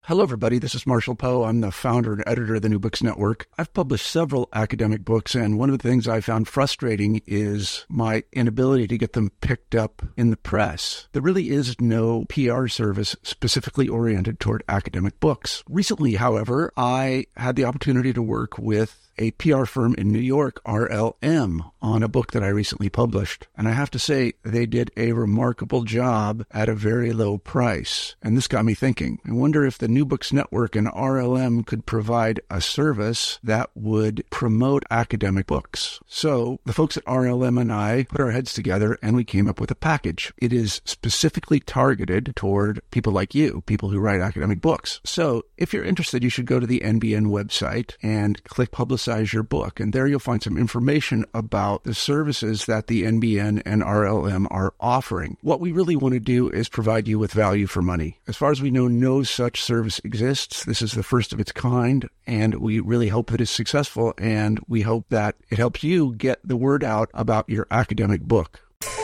Hello, everybody. This is Marshall Poe. I'm the founder and editor of the New Books Network. I've published several academic books, and one of the things I found frustrating is my inability to get them picked up in the press. There really is no PR service specifically oriented toward academic books. Recently, however, I had the opportunity to work with a PR firm in New York, RLM, on a book that I recently published. And I have to say, they did a remarkable job at a very low price. And this got me thinking. I wonder if the New Books Network and RLM could provide a service that would promote academic books. So the folks at RLM and I put our heads together and we came up with a package. It is specifically targeted toward people like you, people who write academic books. So if you're interested, you should go to the NBN website and click Publicize Your Book. And there you'll find some information about the services that the NBN and RLM are offering. What we really want to do is provide you with value for money. As far as we know, no such service exists. This is the first of its kind, and we really hope that it's successful, and we hope that it helps you get the word out about your academic book.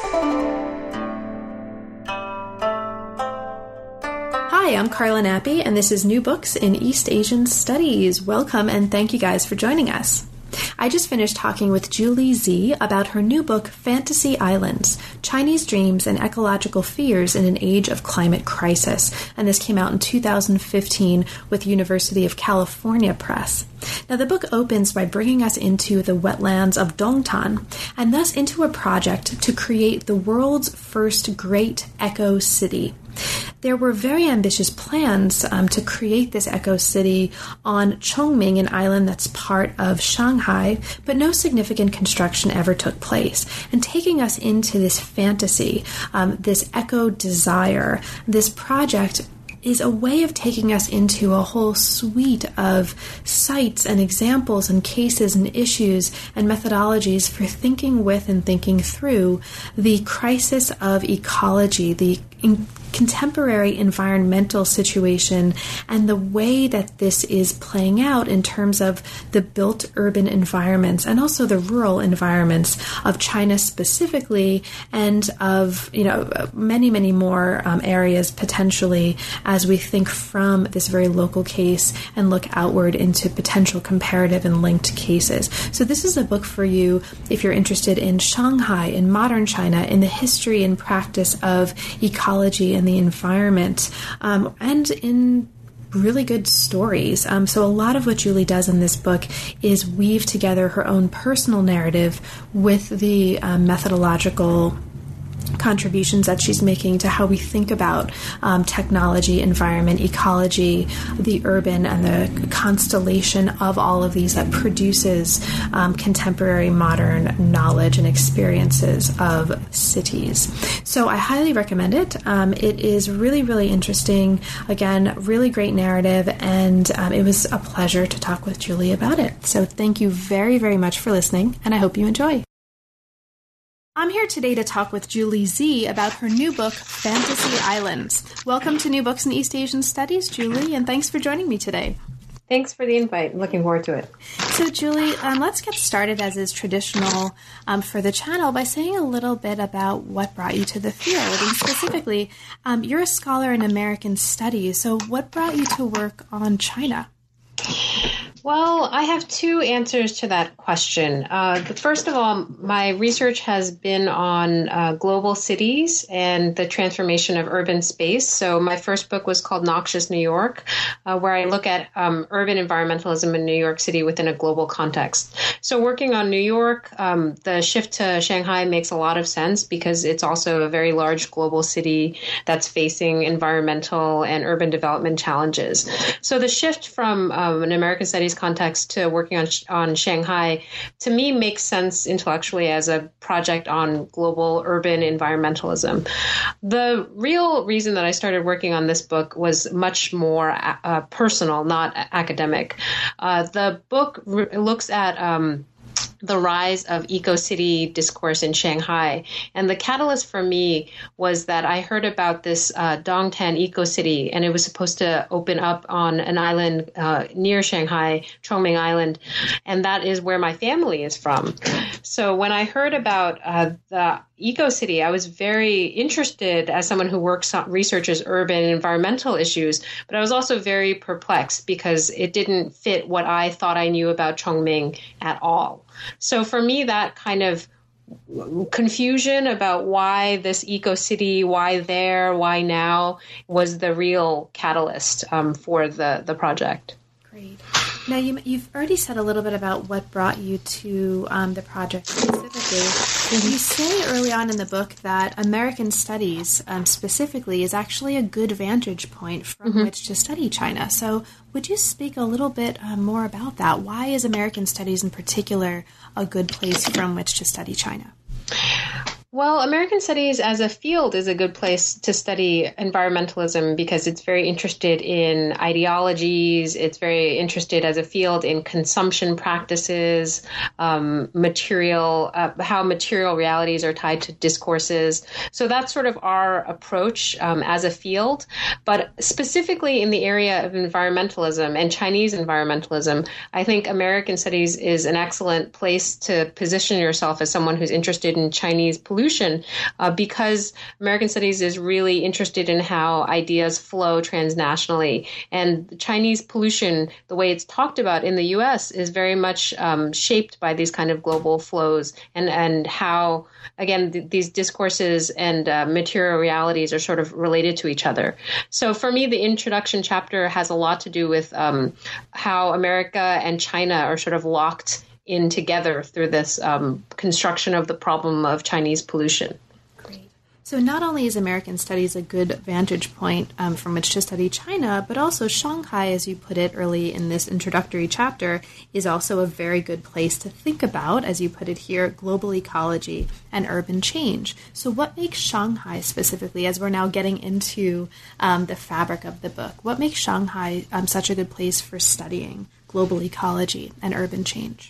Hi, I'm Carla Nappi, and this is New Books in East Asian Studies. Welcome, and thank you guys for joining us. I just finished talking with Julie Sze about her new book, Fantasy Islands, Chinese Dreams and Ecological Fears in an Age of Climate Crisis, and this came out in 2015 with University of California Press. Now, the book opens by bringing us into the wetlands of Dongtan, and thus into a project to create the world's first great eco-city. There were very ambitious plans to create this eco-city on Chongming, an island that's part of Shanghai, but no significant construction ever took place. And taking us into this fantasy, this eco-desire, this project is a way of taking us into a whole suite of sites and examples and cases and issues and methodologies for thinking with and thinking through the crisis of ecology, the contemporary environmental situation, and the way that this is playing out in terms of the built urban environments and also the rural environments of China specifically, and of many, many more areas potentially as we think from this very local case and look outward into potential comparative and linked cases. So this is a book for you if you're interested in Shanghai, in modern China, in the history and practice of ecology and the environment, and in really good stories. So a lot of what Julie does in this book is weave together her own personal narrative with the methodological contributions that she's making to how we think about technology, environment, ecology, the urban, and the constellation of all of these that produces contemporary modern knowledge and experiences of cities. So I highly recommend it. It is really, really interesting. Again, really great narrative, and it was a pleasure to talk with Julie about it. So thank you very, very much for listening, and I hope you enjoy. I'm here today to talk with Julie Sze about her new book, Fantasy Islands. Welcome to New Books in East Asian Studies, Julie, and thanks for joining me today. Thanks for the invite. I'm looking forward to it. So, Julie, let's get started, as is traditional for the channel, by saying a little bit about what brought you to the field. And specifically, you're a scholar in American studies, so what brought you to work on China? Well, I have two answers to that question. First of all, my research has been on global cities and the transformation of urban space. So my first book was called Noxious New York, where I look at urban environmentalism in New York City within a global context. So working on New York, the shift to Shanghai makes a lot of sense because it's also a very large global city that's facing environmental and urban development challenges. So the shift from an American studies context to working on Shanghai, to me, makes sense intellectually as a project on global urban environmentalism. The real reason that I started working on this book was much more personal, not academic. The book looks at the rise of eco-city discourse in Shanghai. And the catalyst for me was that I heard about this Dongtan eco-city, and it was supposed to open up on an island near Shanghai, Chongming Island, and that is where my family is from. So when I heard about the EcoCity, I was very interested as someone who researches urban and environmental issues, but I was also very perplexed because it didn't fit what I thought I knew about Chongming at all. So for me, that kind of confusion about why this EcoCity, why there, why now, was the real catalyst for the project. Great. Now, you've already said a little bit about what brought you to the project specifically. You say early on in the book that American studies specifically is actually a good vantage point from which to study China. So would you speak a little bit more about that? Why is American studies in particular a good place from which to study China? Well, American studies as a field is a good place to study environmentalism because it's very interested in ideologies. It's very interested as a field in consumption practices, how material realities are tied to discourses. So that's sort of our approach as a field. But specifically in the area of environmentalism and Chinese environmentalism, I think American studies is an excellent place to position yourself as someone who's interested in Chinese pollution. Because American studies is really interested in how ideas flow transnationally. And Chinese pollution, the way it's talked about in the U.S., is very much shaped by these kind of global flows and how, again, these discourses and material realities are sort of related to each other. So for me, the introduction chapter has a lot to do with how America and China are sort of locked in together through this construction of the problem of Chinese pollution. Great. So not only is American studies a good vantage point from which to study China, but also Shanghai, as you put it early in this introductory chapter, is also a very good place to think about, as you put it here, global ecology and urban change. So what makes Shanghai specifically, as we're now getting into the fabric of the book, what makes Shanghai such a good place for studying global ecology and urban change?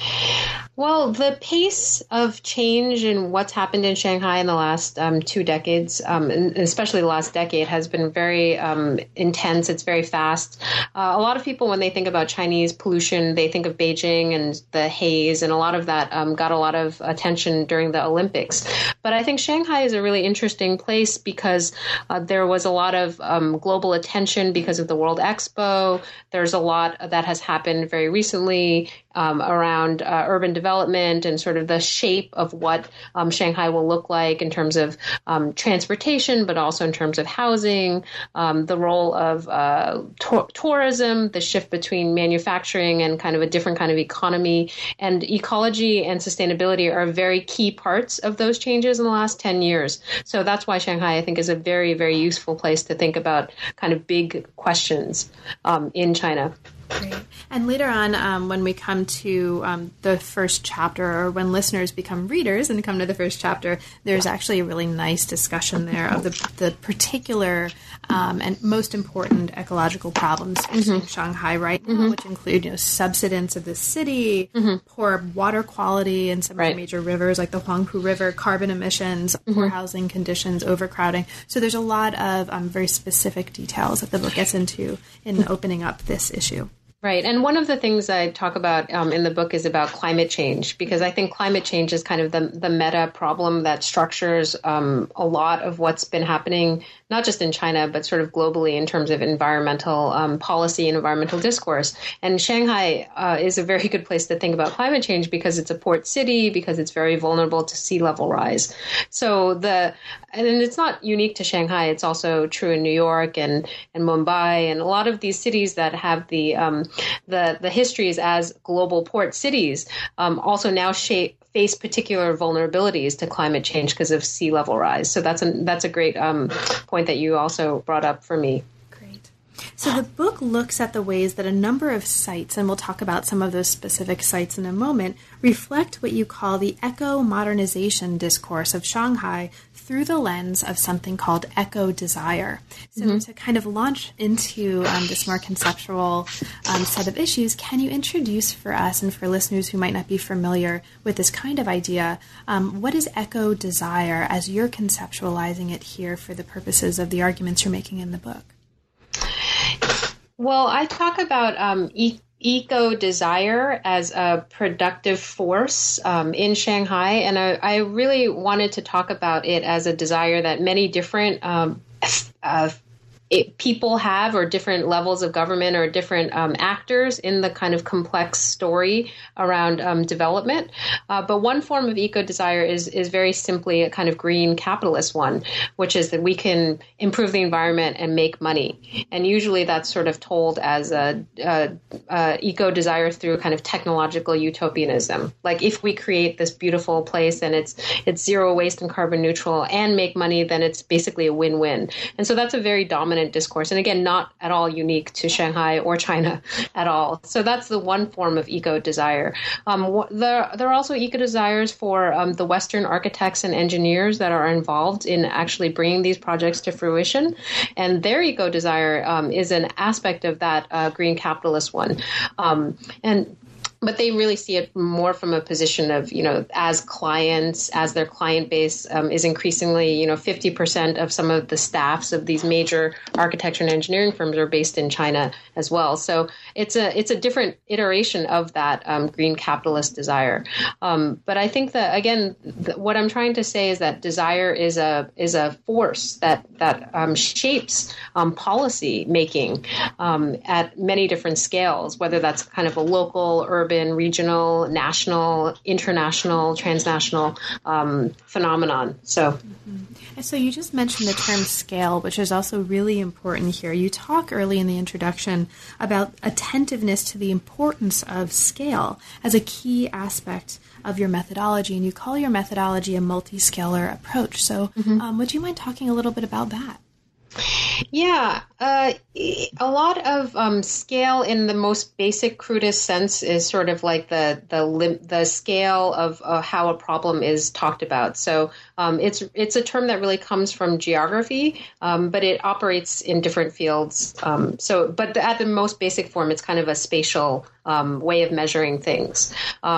Well, the pace of change in what's happened in Shanghai in the last 2 decades, and especially the last decade, has been very intense. It's very fast. A lot of people, when they think about Chinese pollution, they think of Beijing and the haze, and a lot of that got a lot of attention during the Olympics. But I think Shanghai is a really interesting place because there was a lot of global attention because of the World Expo. There's a lot that has happened very recently around urban development and sort of the shape of what Shanghai will look like in terms of transportation, but also in terms of housing, the role of tourism, the shift between manufacturing and kind of a different kind of economy. And ecology and sustainability are very key parts of those changes in the last 10 years. So that's why Shanghai, I think, is a very, very useful place to think about kind of big questions in China. Great. And later on, when we come to the first chapter, or when listeners become readers and come to the first chapter, there's actually a really nice discussion there of the particular and most important ecological problems in Shanghai right now, which include subsidence of the city, poor water quality in some of the major rivers like the Huangpu River, carbon emissions, poor housing conditions, overcrowding. So there's a lot of very specific details that the book gets into in opening up this issue. Right. And one of the things I talk about in the book is about climate change, because I think climate change is kind of the meta problem that structures a lot of what's been happening, not just in China, but sort of globally in terms of environmental policy and environmental discourse. And Shanghai is a very good place to think about climate change because it's a port city, because it's very vulnerable to sea level rise. So and it's not unique to Shanghai. It's also true in New York and Mumbai and a lot of these cities that have the histories as global port cities also now face particular vulnerabilities to climate change because of sea level rise. So that's a great point that you also brought up for me. Great. So the book looks at the ways that a number of sites, and we'll talk about some of those specific sites in a moment, reflect what you call the eco-modernization discourse of Shanghai through the lens of something called eco-desire. So to kind of launch into this more conceptual set of issues, can you introduce for us and for listeners who might not be familiar with this kind of idea, what is eco-desire as you're conceptualizing it here for the purposes of the arguments you're making in the book? Well, I talk about eco-desire as a productive force in Shanghai. And I really wanted to talk about it as a desire that many different people have, or different levels of government, or different actors in the kind of complex story around development. But one form of eco-desire is very simply a kind of green capitalist one, which is that we can improve the environment and make money. And usually that's sort of told as a eco-desire through kind of technological utopianism. Like, if we create this beautiful place and it's zero waste and carbon neutral and make money, then it's basically a win-win. And so that's a very dominant discourse. And again, not at all unique to Shanghai or China at all. So that's the one form of eco-desire. There are also eco-desires for the Western architects and engineers that are involved in actually bringing these projects to fruition. And their eco-desire is an aspect of that green capitalist one. But they really see it more from a position of, as clients, as their client base is increasingly, 50% of some of the staffs of these major architecture and engineering firms are based in China as well. So it's a different iteration of that green capitalist desire. But I think that, again, what I'm trying to say is that desire is a force that shapes policy making at many different scales, whether that's kind of a local, urban, regional, national, international, transnational phenomenon. So, And so you just mentioned the term scale, which is also really important here. You talk early in the introduction about attentiveness to the importance of scale as a key aspect of your methodology, and you call your methodology a multi-scalar approach. So would you mind talking a little bit about that? Yeah, a lot of scale in the most basic, crudest sense is sort of like the scale of how a problem is talked about. So it's a term that really comes from geography, but it operates in different fields. But at the most basic form, it's kind of a spatial way of measuring things.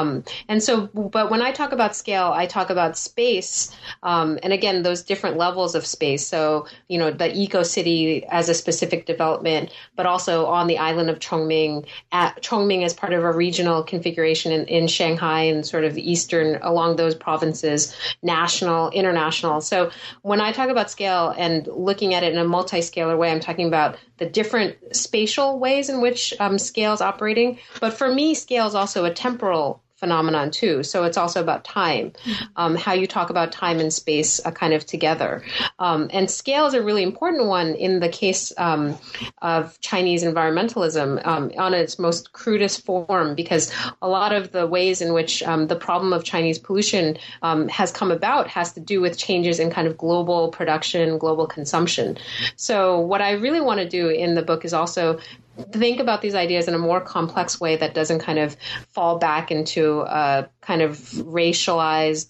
But when I talk about scale, I talk about space, and again, those different levels of space. So, the eco-city as a specific development, but also on the island of Chongming, as part of a regional configuration in Shanghai and sort of eastern, along those provinces, national, international. So when I talk about scale and looking at it in a multi-scalar way, I'm talking about the different spatial ways in which scale is operating. But for me, scale is also a temporal phenomenon too. So it's also about time, how you talk about time and space kind of together. And scale is a really important one in the case of Chinese environmentalism on its most crudest form, because a lot of the ways in which the problem of Chinese pollution has come about has to do with changes in kind of global production, global consumption. So what I really want to do in the book is also think about these ideas in a more complex way that doesn't kind of fall back into a kind of racialized,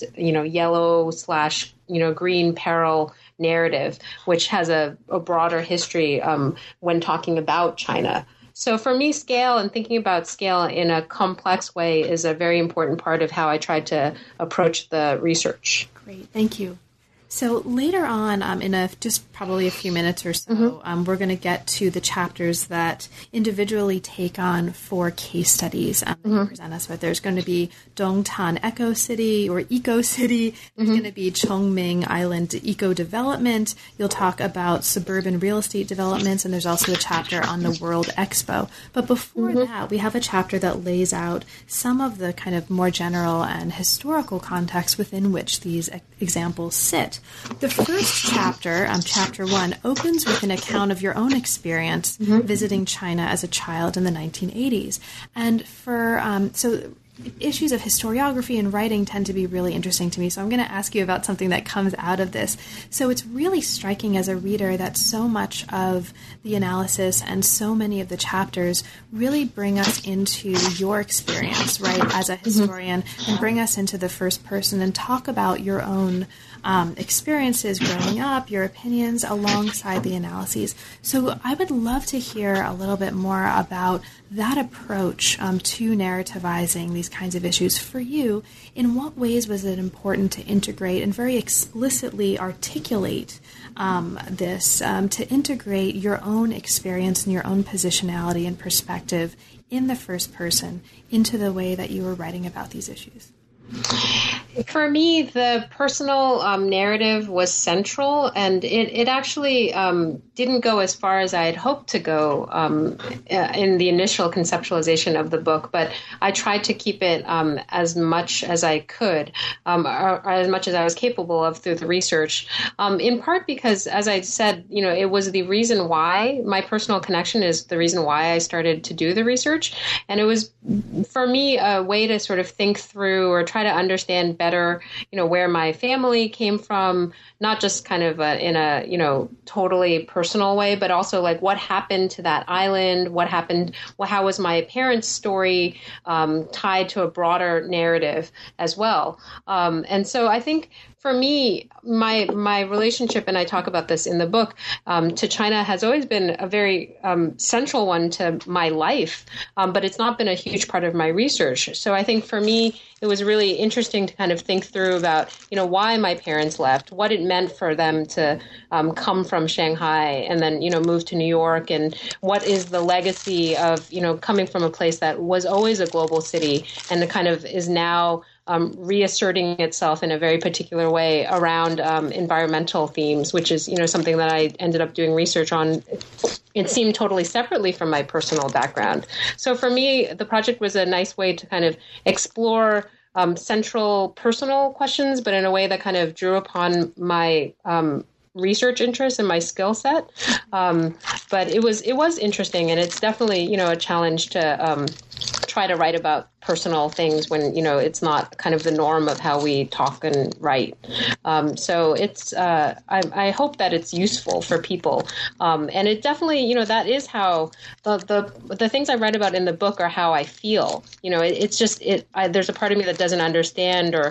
yellow/green peril narrative, which has a broader history when talking about China. So for me, scale and thinking about scale in a complex way is a very important part of how I tried to approach the research. Great, thank you. So later on, in just probably a few minutes or so, we're going to get to the chapters that individually take on 4 case studies that you present us with. There's going to be Dongtan Eco City or Eco City. There's going to be Chongming Island Eco Development. You'll talk about suburban real estate developments, and there's also a chapter on the World Expo. But before that, we have a chapter that lays out some of the kind of more general and historical context within which these examples sit. The first chapter, chapter 1, opens with an account of your own experience visiting China as a child in the 1980s. And so issues of historiography and writing tend to be really interesting to me. So I'm going to ask you about something that comes out of this. So it's really striking as a reader that so much of the analysis and so many of the chapters really bring us into your experience, right, as a historian, and bring us into the first person and talk about your own experiences growing up, your opinions alongside the analyses. So I would love to hear a little bit more about that approach to narrativizing these kinds of issues for you. In what ways was it important to integrate and very explicitly articulate this, to integrate your own experience and your own positionality and perspective in the first person into the way that you were writing about these issues? For me, the personal narrative was central, and it actually didn't go as far as I had hoped to go in the initial conceptualization of the book, but I tried to keep it as much as I could, or as much as I was capable of through the research, in part because, as I said, it was the reason why, my personal connection is the reason why I started to do the research, and it was, for me, a way to sort of think through or try to understand better, where my family came from, not just kind of in a, totally personal way, but also like what happened to that island, how was my parents' story tied to a broader narrative as well. And so I think for me, my relationship, and I talk about this in the book, to China has always been a very central one to my life, but it's not been a huge part of my research. So I think for me, it was really interesting to kind of think through about, why my parents left, what it meant for them to come from Shanghai and then, move to New York, and what is the legacy of, coming from a place that was always a global city and kind of is now reasserting itself in a very particular way around environmental themes, which is, something that I ended up doing research on. It seemed totally separately from my personal background. So for me, the project was a nice way to kind of explore central personal questions, but in a way that kind of drew upon my research interests and my skill set. But it was interesting, and it's definitely, a challenge to try to write about personal things when, it's not kind of the norm of how we talk and write. So it's, I hope that it's useful for people. And it definitely, that is how the things I write about in the book are how I feel. It's just, there's a part of me that doesn't understand, or,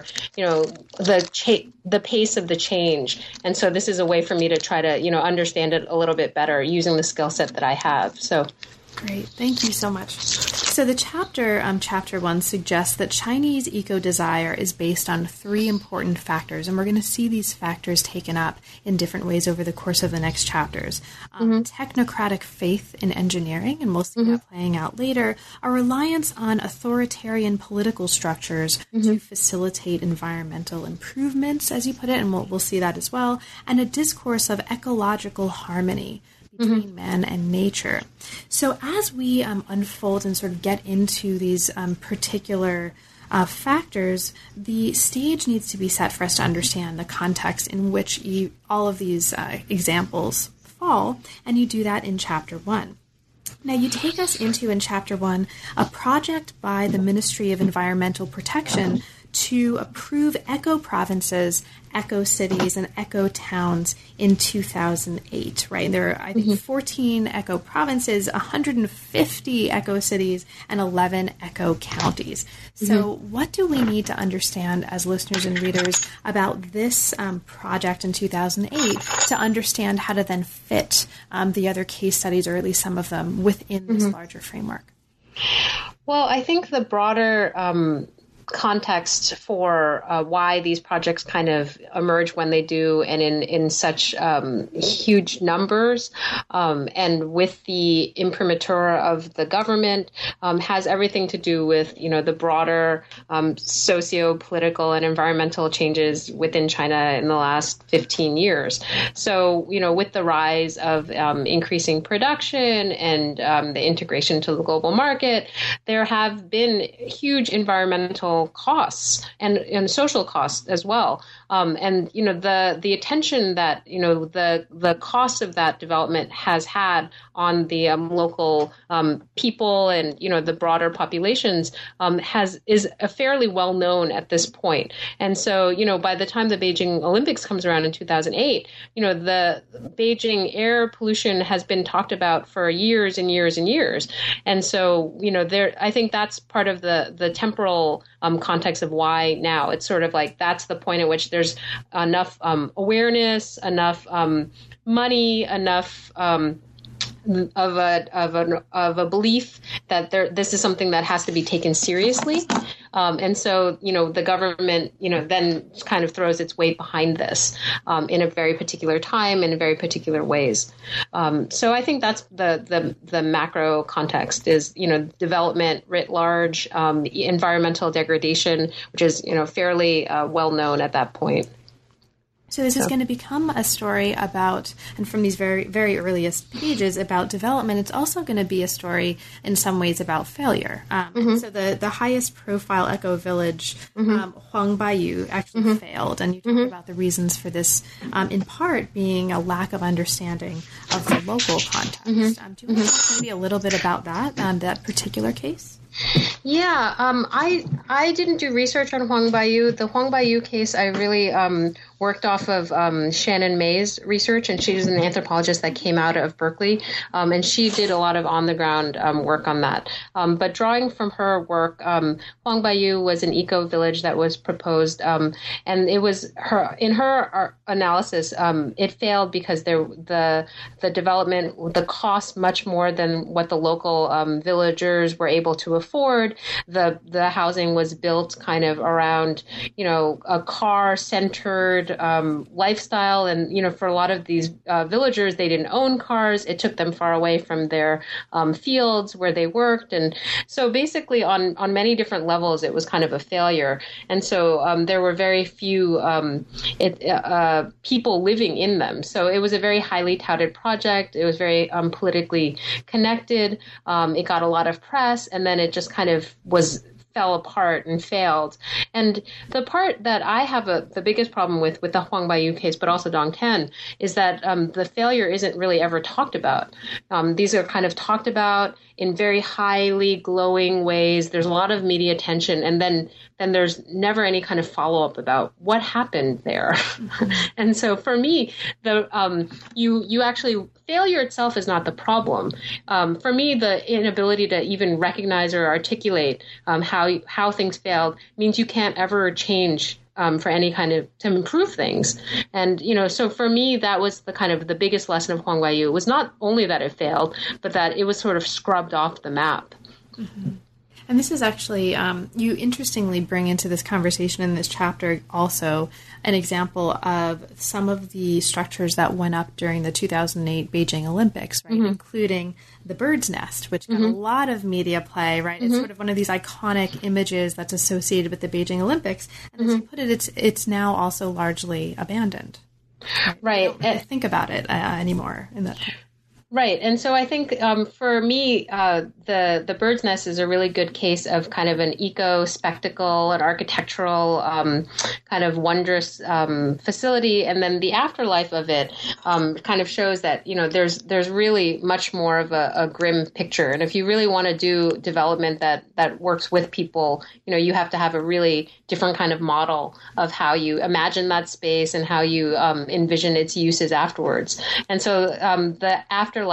the pace of the change. And so this is a way for me to try to, understand it a little bit better using the skill set that I have. So. Great. Thank you so much. So the chapter 1 suggests that Chinese eco-desire is based on 3 important factors, and we're going to see these factors taken up in different ways over the course of the next chapters. Technocratic faith in engineering, and we'll see that playing out later, a reliance on authoritarian political structures to facilitate environmental improvements, as you put it, and we'll see that as well, and a discourse of ecological harmony between man and nature. So as we unfold and sort of get into these particular factors, the stage needs to be set for us to understand the context in which all of these examples fall, and you do that in Chapter 1. Now, you take us into, in Chapter 1, a project by the Ministry of Environmental Protection to approve eco-provinces, eco-cities, and eco-towns in 2008, right? There are, I think, 14 eco-provinces, 150 eco-cities, and 11 eco-counties. So what do we need to understand as listeners and readers about this project in 2008 to understand how to then fit the other case studies, or at least some of them, within this larger framework? Well, I think the broader context for why these projects kind of emerge when they do, and in such huge numbers, and with the imprimatur of the government, has everything to do with, the broader socio-political and environmental changes within China in the last 15 years. So, with the rise of increasing production and the integration to the global market, there have been huge environmental costs and social costs as well. And, the attention that, the cost of that development has had on the local people and, the broader populations is a fairly well known at this point. And so, by the time the Beijing Olympics comes around in 2008, the Beijing air pollution has been talked about for years and years and years. And so, I think that's part of the temporal context of why now. It's sort of like that's the point at which there's enough awareness, enough money, enough of a belief that this is something that has to be taken seriously. And so, the government, then kind of throws its weight behind this in a very particular time and in very particular ways. So I think that's the macro context is, development writ large, environmental degradation, which is, fairly well known at that point. So this is going to become a story about, and from these very, very earliest pages about development, it's also going to be a story in some ways about failure. So the highest profile eco village, Huangbaiyue, actually failed. And you talk about the reasons for this, in part being a lack of understanding of the local context. Do you want to talk maybe a little bit about that particular case? Yeah, I didn't do research on Huangbaiyue. The Huangbaiyue case, I really worked off of Shannon May's research, and she was an anthropologist that came out of Berkeley, and she did a lot of on-the-ground work on that. But drawing from her work, Huangbaiyue was an eco-village that was proposed, and it was in her analysis, it failed because the development, the cost much more than what the local villagers were able to afford. The housing was built kind of around, a car-centered lifestyle. And, for a lot of these villagers, they didn't own cars. It took them far away from their fields where they worked. And so basically on many different levels, it was kind of a failure. And so there were very few people living in them. So it was a very highly touted project. It was very politically connected. It got a lot of press, and then it just kind of fell apart and failed. And the part that I have the biggest problem with the Huangbaiyue case, but also Dongten, is that the failure isn't really ever talked about. These are kind of talked about in very highly glowing ways. There's a lot of media attention, and then there's never any kind of follow-up about what happened there. And so for me, you actually, failure itself is not the problem. For me, the inability to even recognize or articulate how things failed means you can't ever change for any kind of, to improve things. And, so for me, that was the kind of the biggest lesson of Huangbaiyue. It was not only that it failed, but that it was sort of scrubbed off the map. Mm-hmm. And this is actually, you interestingly bring into this conversation in this chapter also an example of some of the structures that went up during the 2008 Beijing Olympics, right? Including the bird's nest, which got a lot of media play, right? It's sort of one of these iconic images that's associated with the Beijing Olympics. And as you put it, it's now also largely abandoned. Right. We don't really think about it anymore in that. Right. And so I think for me, the bird's nest is a really good case of kind of an eco spectacle, an architectural kind of wondrous facility. And then the afterlife of it kind of shows that, there's really much more of a grim picture. And if you really want to do development that works with people, you have to have a really different kind of model of how you imagine that space and how you envision its uses afterwards. And so the afterlife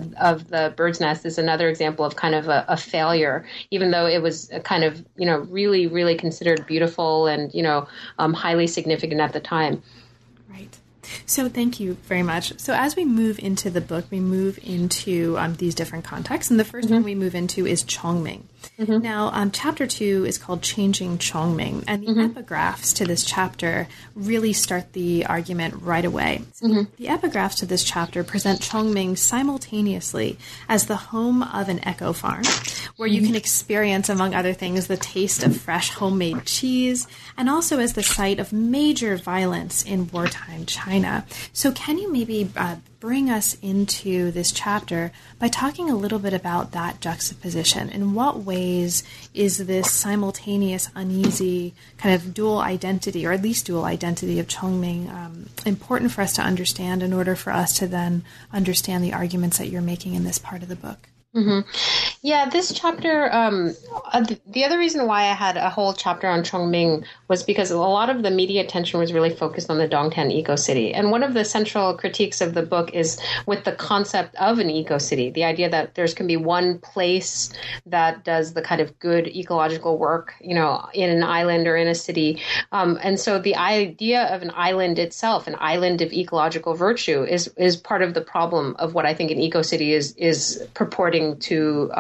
of the bird's nest is another example of kind of a failure, even though it was kind of, really, really considered beautiful and, highly significant at the time. Right. So thank you very much. So as we move into the book, we move into these different contexts. And the first one we move into is Chongming. Now, chapter 2 is called Changing Chongming, and the epigraphs to this chapter really start the argument right away. So the epigraphs to this chapter present Chongming simultaneously as the home of an eco farm, where you can experience, among other things, the taste of fresh homemade cheese, and also as the site of major violence in wartime China. So can you maybe bring us into this chapter by talking a little bit about that juxtaposition? In what ways is this simultaneous, uneasy, kind of dual identity, or at least dual identity of Chongming, important for us to understand in order for us to then understand the arguments that you're making in this part of the book? Mm-hmm. Yeah, this chapter, the other reason why I had a whole chapter on Chongming was because a lot of the media attention was really focused on the Dongtan eco-city. And one of the central critiques of the book is with the concept of an eco-city, the idea that there's can be one place that does the kind of good ecological work, in an island or in a city. And so the idea of an island itself, an island of ecological virtue, is part of the problem of what I think an eco-city is purporting to,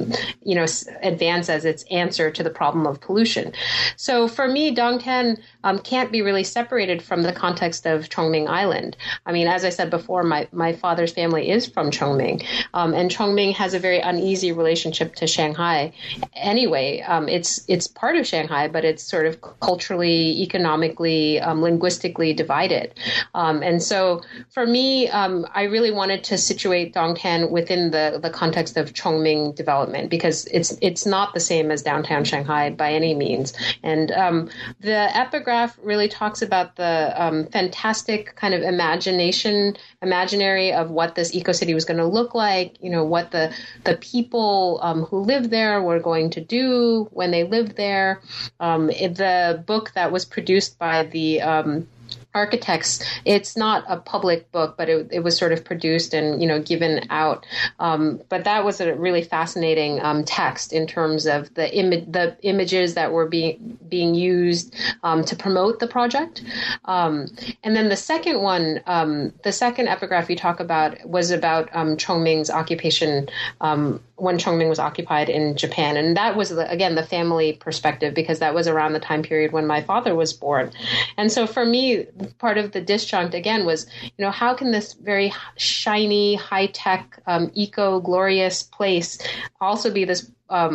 advance as its answer to the problem of pollution. So for me, Dongtan can't be really separated from the context of Chongming Island. I mean, as I said before, my father's family is from Chongming, and Chongming has a very uneasy relationship to Shanghai. Anyway, it's part of Shanghai, but it's sort of culturally, economically, linguistically divided. And so for me, I really wanted to situate Dongtan within the context of Chongming development, because it's not the same as downtown Shanghai by any means. And the epigraph really talks about the fantastic kind of imaginary of what this eco-city was going to look like, what the people who lived there were going to do when they lived there. The book that was produced by the architects, it's not a public book, but it was sort of produced and, given out. But that was a really fascinating text in terms of the images that were being used to promote the project. And then the second one, the second epigraph you talk about was about Chongming's occupation when Chongming was occupied in Japan. And that was, again, the family perspective, because that was around the time period when my father was born. And so for me, part of the disjunct, again, was, how can this very shiny, high-tech, eco-glorious place also be this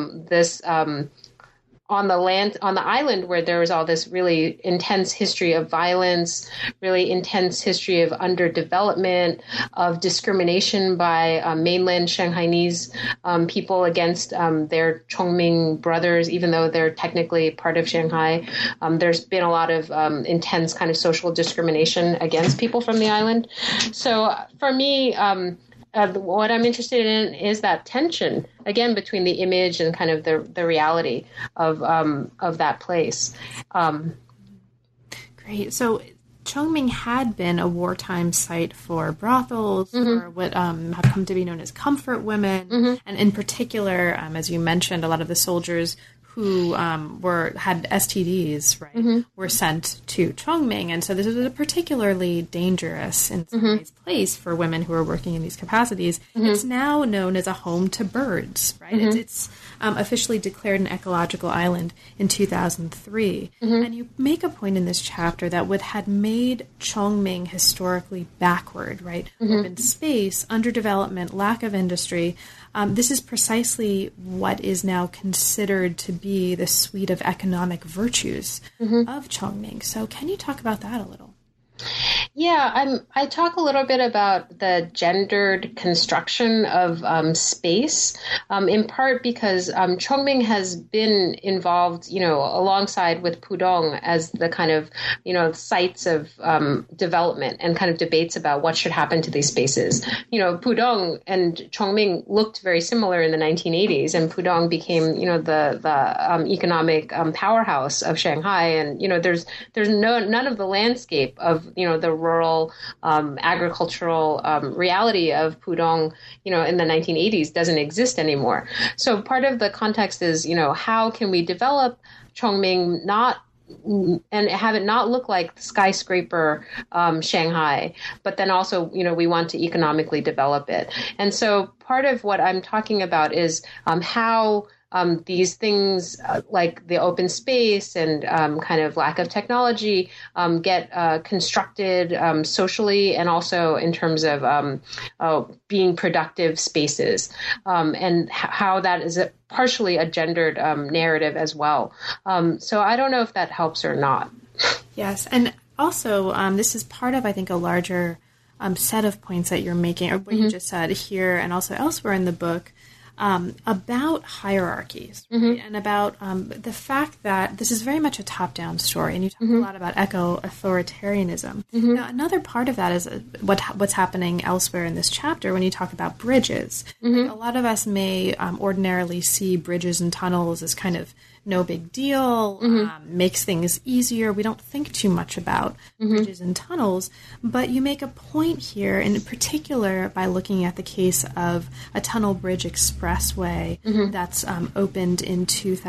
on the island where there was all this really intense history of violence, really intense history of underdevelopment, of discrimination by mainland Shanghainese people against their Chongming brothers, even though they're technically part of Shanghai. There's been a lot of intense kind of social discrimination against people from the island. So for me, what I'm interested in is that tension, again, between the image and kind of the reality of that place. Great. So Chongming had been a wartime site for brothels, for what have come to be known as comfort women, and in particular, as you mentioned, a lot of the soldiers who had STDs, right, were sent to Chongming. And so this was a particularly dangerous, in some ways, place for women who are working in these capacities. It's now known as a home to birds, right? It's officially declared an ecological island in 2003. And you make a point in this chapter that what had made Chongming historically backward, right, open space, underdevelopment, lack of industry, this is precisely what is now considered to be the suite of economic virtues of Chongming. So can you talk about that a little? Yeah, I talk a little bit about the gendered construction of space, in part because Chongming has been involved, alongside with Pudong as the kind of, sites of development and kind of debates about what should happen to these spaces. Pudong and Chongming looked very similar in the 1980s, and Pudong became, the economic powerhouse of Shanghai. And, there's none of the landscape of, the rural agricultural reality of Pudong, in the 1980s doesn't exist anymore. So part of the context is, how can we develop Chongming and have it not look like skyscraper Shanghai, but then also, we want to economically develop it. And so part of what I'm talking about is how these things like the open space and kind of lack of technology get constructed socially and also in terms of being productive spaces, and how that is partially a gendered narrative as well. So I don't know if that helps or not. Yes, and also this is part of, I think, a larger set of points that you're making, or what you just said here and also elsewhere in the book, about hierarchies, right? And about the fact that this is very much a top-down story, and you talk a lot about eco-authoritarianism. Now, another part of that is what's happening elsewhere in this chapter when you talk about bridges. Like, a lot of us may ordinarily see bridges and tunnels as kind of no big deal, makes things easier. We don't think too much about bridges and tunnels, but you make a point here, in particular by looking at the case of a tunnel bridge expressway that's opened in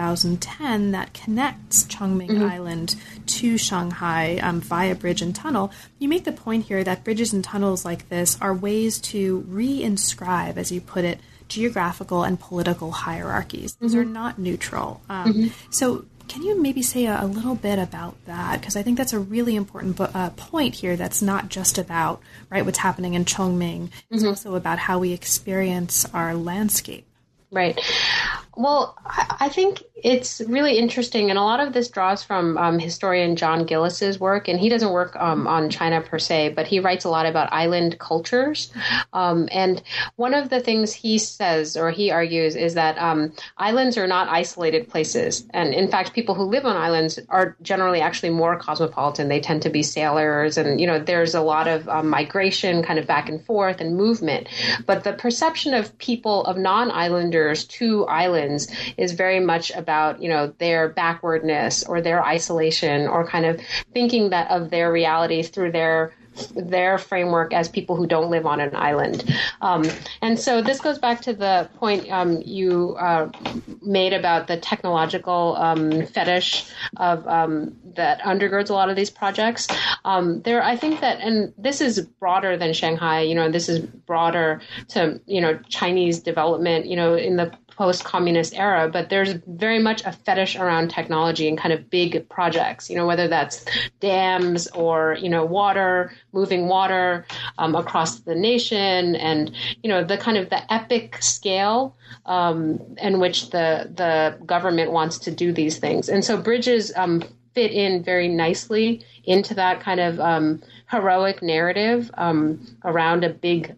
2010 that connects Chongming Island to Shanghai via bridge and tunnel. You make the point here that bridges and tunnels like this are ways to reinscribe, as you put it, geographical and political hierarchies. These are not neutral. So can you maybe say a little bit about that? Because I think that's a really important point here that's not just about what's happening in Chongming. It's also about how we experience our landscape. Right. Well, I think it's really interesting, and a lot of this draws from historian John Gillis's work, and he doesn't work on China per se, but he writes a lot about island cultures. And one of the things he says, or he argues, is that islands are not isolated places. And in fact, people who live on islands are generally actually more cosmopolitan. They tend to be sailors, and, there's a lot of migration kind of back and forth and movement. But the perception of people, of non-islanders to islands, is very much about, their backwardness or their isolation, or kind of thinking that of their reality through their framework as people who don't live on an island. And so this goes back to the point you made about the technological fetish of that undergirds a lot of these projects. I think that, and this is broader than Shanghai, this is broader to, Chinese development, in the post-communist era, but there's very much a fetish around technology and kind of big projects, whether that's dams or, moving water across the nation, and, the kind of the epic scale in which the government wants to do these things. And so bridges fit in very nicely into that kind of heroic narrative around a big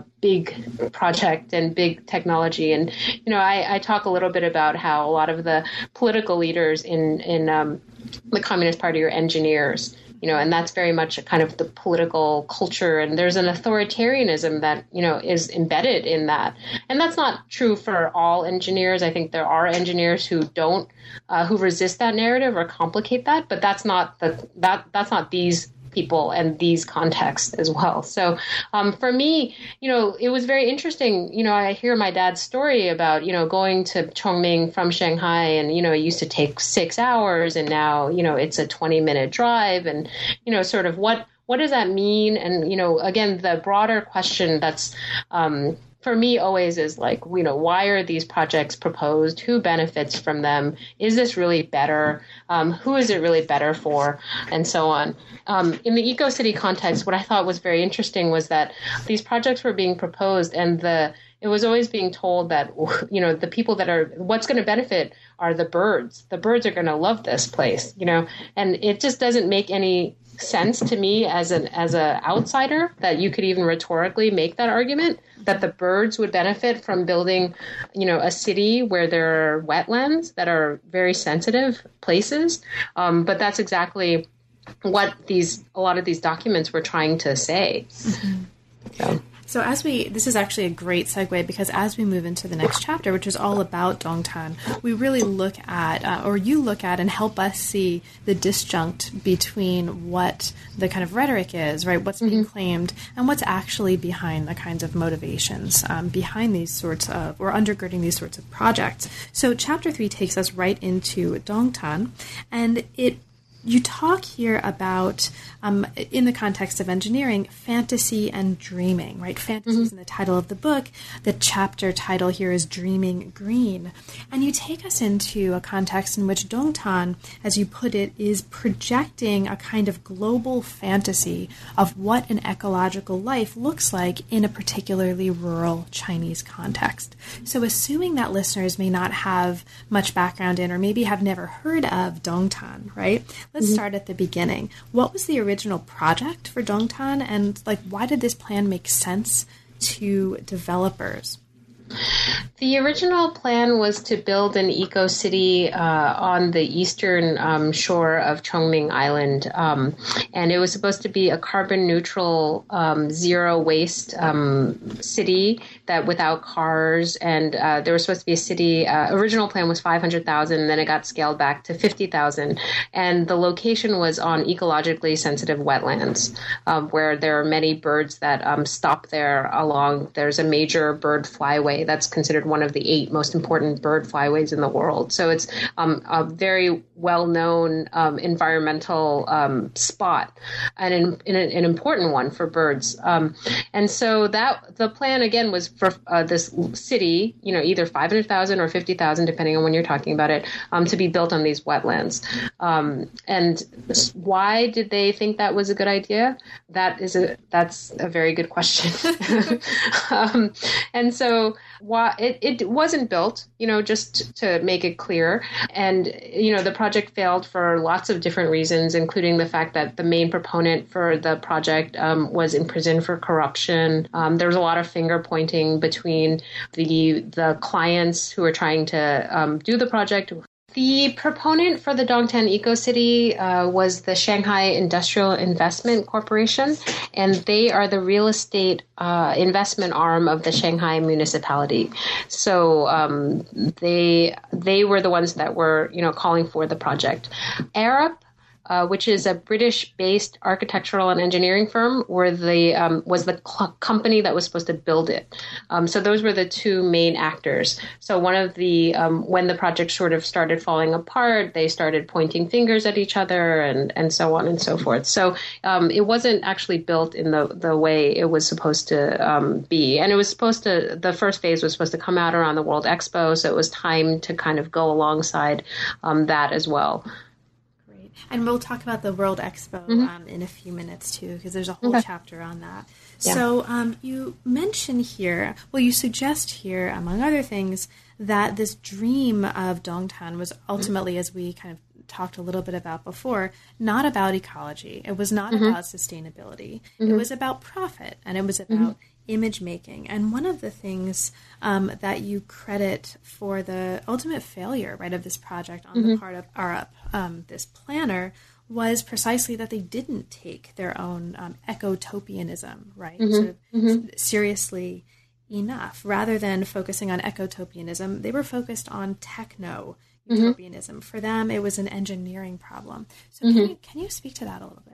project and big technology. And, I talk a little bit about how a lot of the political leaders in the Communist Party are engineers, and that's very much a kind of the political culture. And there's an authoritarianism that, is embedded in that. And that's not true for all engineers. I think there are engineers who don't, who resist that narrative or complicate that, but that's not that's not these people and these contexts as well. So for me, it was very interesting. I hear my dad's story about, going to Chongming from Shanghai, and, it used to take 6 hours, and now, it's a 20-minute drive, and, sort of what does that mean? And, again, the broader question that's for me always is like, why are these projects proposed? Who benefits from them? Is this really better? Who is it really better for? And so on. In the EcoCity context, what I thought was very interesting was that these projects were being proposed, and it was always being told that, the people that are, what's going to benefit are the birds. The birds are going to love this place, and it just doesn't make any sense to me as an outsider that you could even rhetorically make that argument that the birds would benefit from building, a city where there are wetlands that are very sensitive places. But that's exactly what a lot of these documents were trying to say. So this is actually a great segue, because as we move into the next chapter, which is all about Dongtan, we really look at, or you look at and help us see the disjunct between what the kind of rhetoric is, right? What's being claimed and what's actually behind the kinds of motivations behind these sorts of, or undergirding these sorts of projects. So chapter 3 takes us right into Dongtan, and you talk here about, in the context of engineering, fantasy and dreaming, right? Fantasy is in the title of the book. The chapter title here is Dreaming Green. And you take us into a context in which Dongtan, as you put it, is projecting a kind of global fantasy of what an ecological life looks like in a particularly rural Chinese context. So assuming that listeners may not have much background in, or maybe have never heard of Dongtan, right? Let's start at the beginning. What was the original project for Dongtan, and why did this plan make sense to developers? The original plan was to build an eco-city on the eastern shore of Chongming Island, and it was supposed to be a carbon-neutral, zero-waste city that without cars, and there was supposed to be a city. Original plan was 500,000, then it got scaled back to 50,000, and the location was on ecologically sensitive wetlands, where there are many birds that stop there along. There's a major bird flyway that's considered one of the 8 most important bird flyways in the world. So it's a very well-known environmental spot and an important one for birds. And so that the plan again was for this city, either 500,000 or 50,000, depending on when you're talking about it, to be built on these wetlands. And why did they think that was a good idea? That's a very good question. And so why it wasn't built, just to make it clear. And, the project failed for lots of different reasons, including the fact that the main proponent for the project was in prison for corruption. There was a lot of finger pointing between the clients who were trying to do the project. The proponent for the Dongtan Eco-City was the Shanghai Industrial Investment Corporation, and they are the real estate investment arm of the Shanghai municipality. So they were the ones that were, calling for the project. Arup, which is a British-based architectural and engineering firm, was the company that was supposed to build it. So those were the 2 main actors. So one of the when the project sort of started falling apart, they started pointing fingers at each other and so on and so forth. So it wasn't actually built in the way it was supposed to be. And it was the first phase was supposed to come out around the World Expo, so it was time to kind of go alongside that as well. And we'll talk about the World Expo in a few minutes, too, because there's a whole chapter on that. Yeah. So you mention here, you suggest here, among other things, that this dream of Dongtan was ultimately, as we kind of talked a little bit about before, not about ecology. It was not about sustainability. It was about profit, and it was about image making. And one of the things that you credit for the ultimate failure, right, of this project on the part of Arup, this planner, was precisely that they didn't take their own ecotopianism, right, seriously enough. Rather than focusing on ecotopianism, they were focused on techno-utopianism. For them, it was an engineering problem. So can you speak to that a little bit?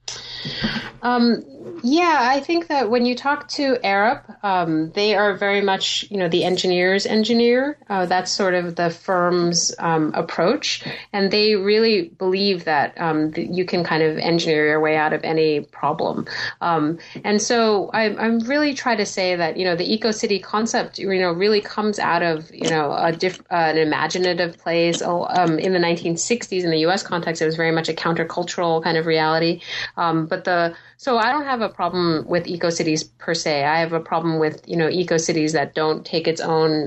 Yeah, I think that when you talk to Arup, they are very much, the engineer's engineer. That's sort of the firm's approach. And they really believe that you can kind of engineer your way out of any problem. And so I'm really trying to say that, the eco-city concept, really comes out of, an imaginative place. In the 1960s, in the U.S. context, it was very much a countercultural kind of reality. So I don't have a problem with eco-cities per se. I have a problem with, eco-cities that don't take its own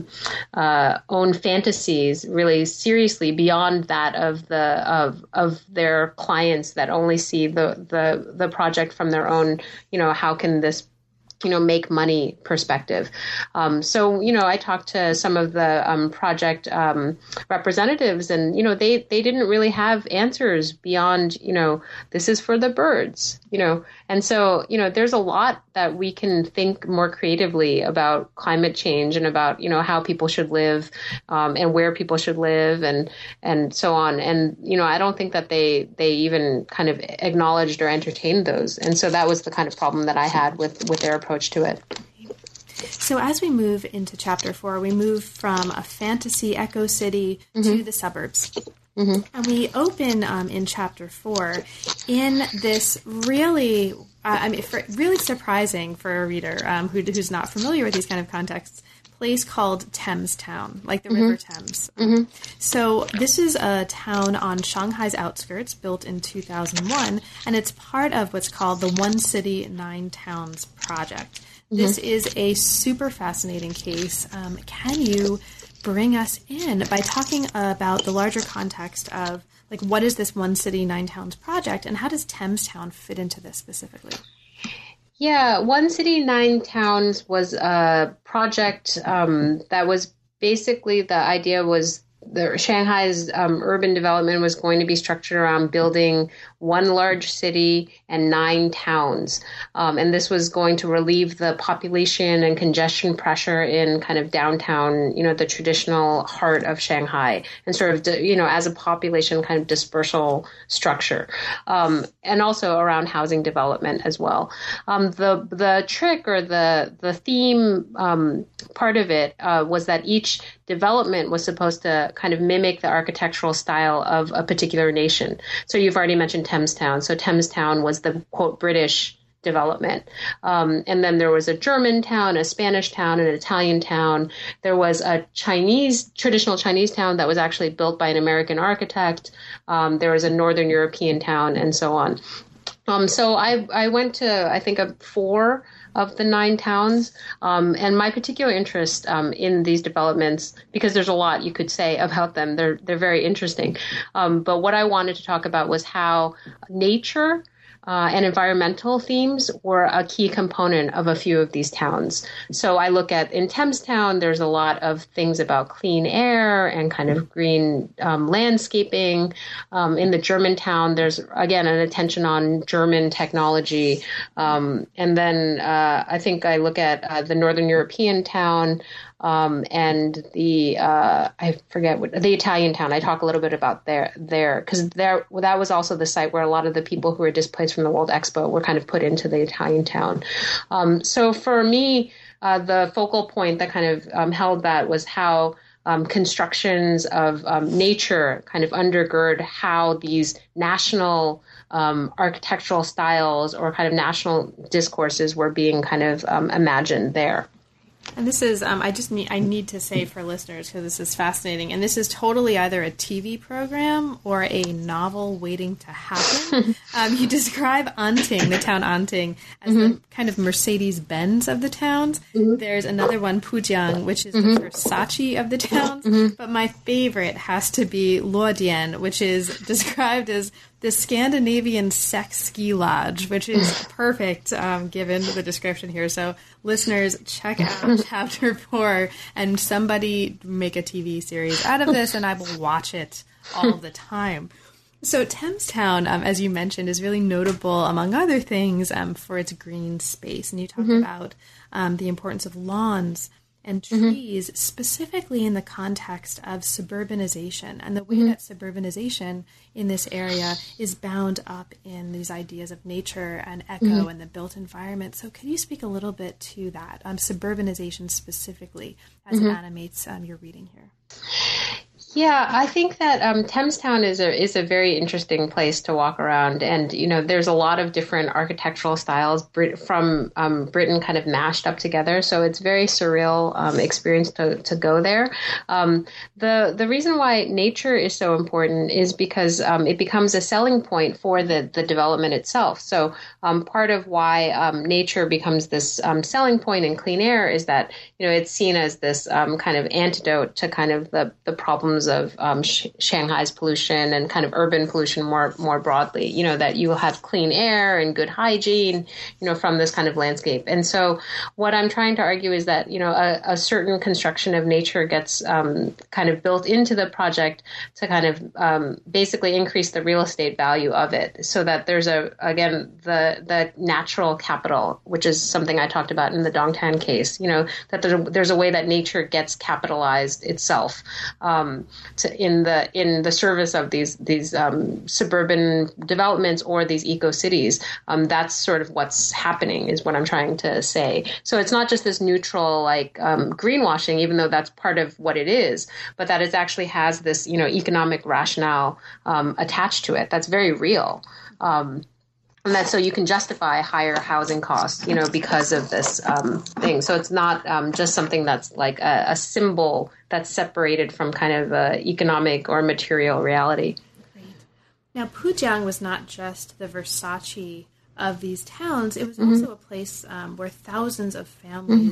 fantasies really seriously beyond that of their clients that only see the project from their own, how can this make money perspective. So, I talked to some of the project representatives and, they didn't really have answers beyond, this is for the birds, And so, there's a lot that we can think more creatively about climate change and about, how people should live and where people should live and so on. And, I don't think that they even kind of acknowledged or entertained those. And so that was the kind of problem that I had with their approach to it. So as we move into Chapter 4, we move from a fantasy eco-city to the suburbs. And we open in Chapter 4 in this really, really surprising for a reader who's not familiar with these kind of contexts, place called Thames Town, like the River Thames. So this is a town on Shanghai's outskirts, built in 2001, and it's part of what's called the One City, Nine Towns project. This is a super fascinating case. Can you bring us in by talking about the larger context of, like, what is this One City, Nine Towns project, and how does Thames Town fit into this specifically? Yeah, One City, Nine Towns was a project that was basically the idea was Shanghai's urban development was going to be structured around building one large city and 9 towns. And this was going to relieve the population and congestion pressure in kind of downtown, the traditional heart of Shanghai, and sort of, as a population kind of dispersal structure. And also around housing development as well. The trick or the theme part of it was that each development was supposed to kind of mimic the architectural style of a particular nation. So you've already mentioned Thames Town. So Thames Town was the, quote, British development. And then there was a German town, a Spanish town, an Italian town. There was a traditional Chinese town that was actually built by an American architect. There was a Northern European town, and so on. So I went to, I think, 4 of the 9 towns. And my particular interest in these developments, because there's a lot you could say about them, they're very interesting. But what I wanted to talk about was how nature and environmental themes were a key component of a few of these towns. So I look at, in Thames Town, there's a lot of things about clean air and kind of green landscaping. In the German town, there's, again, an attention on German technology. And then I think I look at the Northern European town, and the I forget what the Italian town. I talk a little bit about there because that was also the site where a lot of the people who were displaced from the World Expo were kind of put into the Italian town. So for me, the focal point that kind of held that was how constructions of nature kind of undergird how these national architectural styles or kind of national discourses were being kind of imagined there. And this is, I need to say for listeners, because this is fascinating, and this is totally either a TV program or a novel waiting to happen. You describe Anting, the town Anting, as the kind of Mercedes-Benz of the towns. There's another one, Pujiang, which is the Versace of the towns. But my favorite has to be Luodian, which is described as the Scandinavian sex ski lodge, which is perfect given the description here. So listeners, check out Chapter 4 and somebody make a TV series out of this, and I will watch it all the time. So Thames Town, as you mentioned, is really notable, among other things, for its green space. And you talk about the importance of lawns and trees, specifically in the context of suburbanization and the way that suburbanization in this area is bound up in these ideas of nature and echo and the built environment. So could you speak a little bit to that, suburbanization specifically, as it animates your reading here? Yeah, I think that Thames Town is a very interesting place to walk around, and there's a lot of different architectural styles from Britain kind of mashed up together. So it's very surreal experience to go there. The reason why nature is so important is because it becomes a selling point for the development itself. So part of why nature becomes this selling point in clean air is that it's seen as this kind of antidote to kind of the problems of Shanghai's pollution and kind of urban pollution more broadly, that you will have clean air and good hygiene, from this kind of landscape. And so what I'm trying to argue is that, a certain construction of nature gets kind of built into the project to kind of basically increase the real estate value of it, so that there's the natural capital, which is something I talked about in the Dongtan case, that there's a way that nature gets capitalized itself in the service of these suburban developments or these eco cities. That's sort of what's happening, is what I'm trying to say. So it's not just this neutral greenwashing, even though that's part of what it is, but that it actually has this economic rationale attached to it that's very real. And that's so you can justify higher housing costs, because of this thing. So it's not just something that's like a symbol that's separated from kind of economic or material reality. Great. Now, Pujiang was not just the Versace of these towns. It was also a place where thousands of families